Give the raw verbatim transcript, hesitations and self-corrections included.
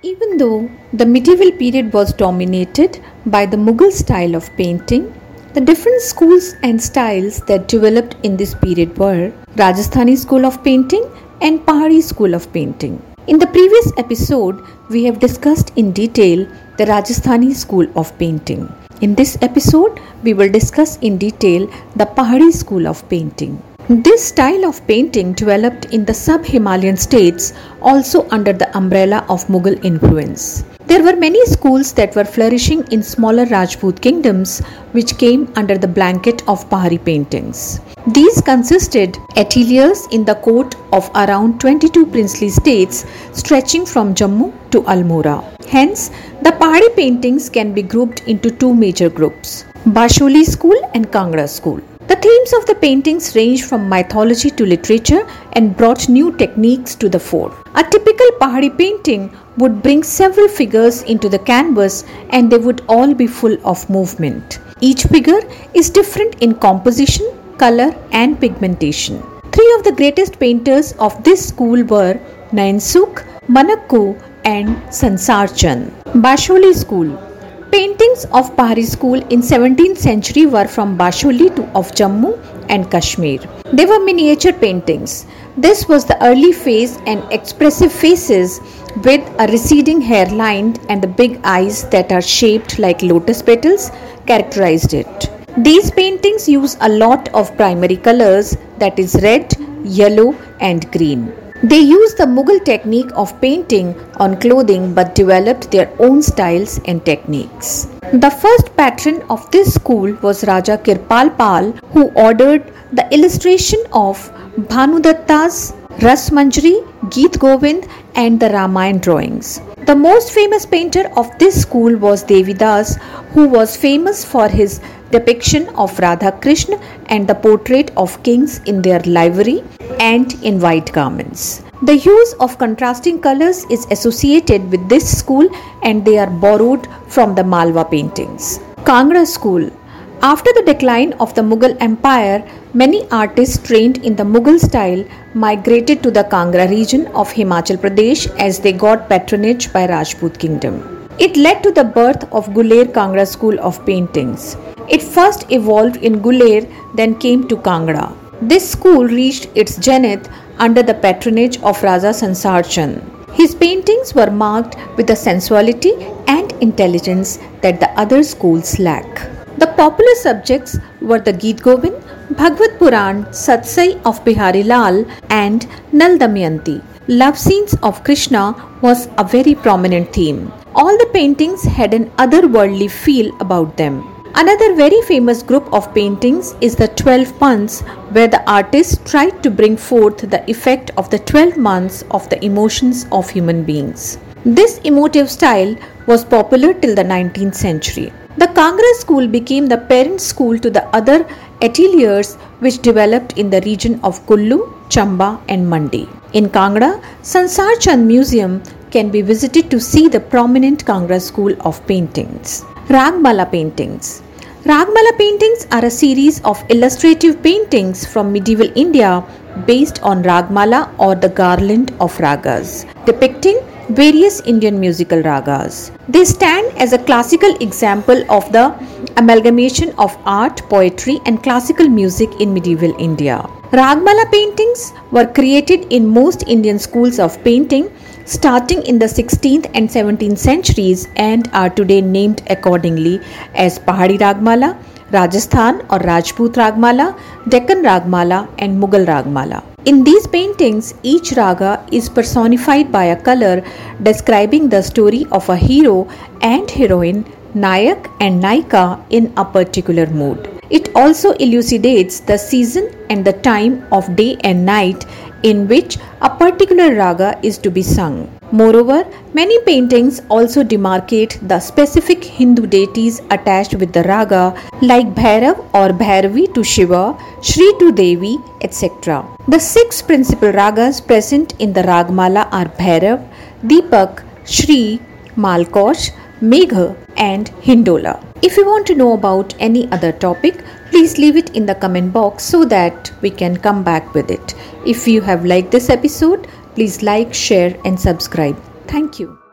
Even though the medieval period was dominated by the Mughal style of painting, the different schools and styles that developed in this period were Rajasthani school of painting and Pahari school of painting. In the previous episode, we have discussed in detail the Rajasthani school of painting. In this episode, we will discuss in detail the Pahari school of painting. This style of painting developed in the sub-Himalayan states also under the umbrella of Mughal influence. There were many schools that were flourishing in smaller Rajput kingdoms which came under the blanket of Pahari paintings. These consisted ateliers in the court of around twenty-two princely states stretching from Jammu to Almora. Hence, the Pahari paintings can be grouped into two major groups, Basholi school and Kangra school. The themes of the paintings ranged from mythology to literature and brought new techniques to the fore. A typical Pahari painting would bring several figures into the canvas and they would all be full of movement. Each figure is different in composition, color and pigmentation. Three of the greatest painters of this school were Nayan Sukh, Manakku and Sansar Chand. Basholi school. Paintings of Pahari school in seventeenth century were from Basholi to of Jammu and Kashmir. They were miniature paintings. This was the early phase, and expressive faces with a receding hairline and the big eyes that are shaped like lotus petals characterized it. These paintings use a lot of primary colors, that is red, yellow and green. They used the Mughal technique of painting on clothing but developed their own styles and techniques. The first patron of this school was Raja Kirpal Pal, who ordered the illustration of Bhanudatta's Ras Manjari, Geet Govind and the Ramayana drawings. The most famous painter of this school was Devidas, who was famous for his depiction of Radha Krishna and the portrait of kings in their livery and in white garments. The use of contrasting colors is associated with this school and they are borrowed from the Malwa paintings. Kangra school. After the decline of the Mughal Empire, many artists trained in the Mughal style migrated to the Kangra region of Himachal Pradesh as they got patronage by Rajput kingdom. It led to the birth of Guler Kangra school of paintings. It first evolved in Guler, then came to Kangra. This school reached its zenith under the patronage of Raja Sansar Chand. His paintings were marked with a sensuality and intelligence that the other schools lack. The popular subjects were the Geet Govind, Bhagavad Puran, Satsai of Bihari Lal and Nal Damayanti. Love scenes of Krishna was a very prominent theme. All the paintings had an otherworldly feel about them. Another very famous group of paintings is the twelve months, where the artist tried to bring forth the effect of the twelve months of the emotions of human beings. This emotive style was popular till the nineteenth century. The Kangra school became the parent school to the other ateliers which developed in the region of Kullu, Chamba and Mandi. In Kangra, Sansar Chand Museum can be visited to see the prominent Kangra school of paintings. Ragmala paintings. Ragmala paintings are a series of illustrative paintings from medieval India based on Ragmala or the garland of ragas, depicting various Indian musical ragas. They stand as a classical example of the amalgamation of art, poetry and classical music in medieval India. Ragmala paintings were created in most Indian schools of painting starting in the sixteenth and seventeenth centuries and are today named accordingly as Pahari Ragmala, Rajasthan or Rajput Ragmala, Deccan Ragmala and Mughal Ragmala. In these paintings, each raga is personified by a color describing the story of a hero and heroine, Nayak and Naika in a particular mood. It also elucidates the season and the time of day and night in which a particular raga is to be sung. Moreover, many paintings also demarcate the specific Hindu deities attached with the raga like Bhairav or Bhairavi to Shiva, Shri to Devi, et cetera. The six principal ragas present in the Ragmala are Bhairav, Deepak, Shri, Malkosh, Megha and Hindola. If you want to know about any other topic, please leave it in the comment box so that we can come back with it. If you have liked this episode, please like, share and subscribe. Thank you.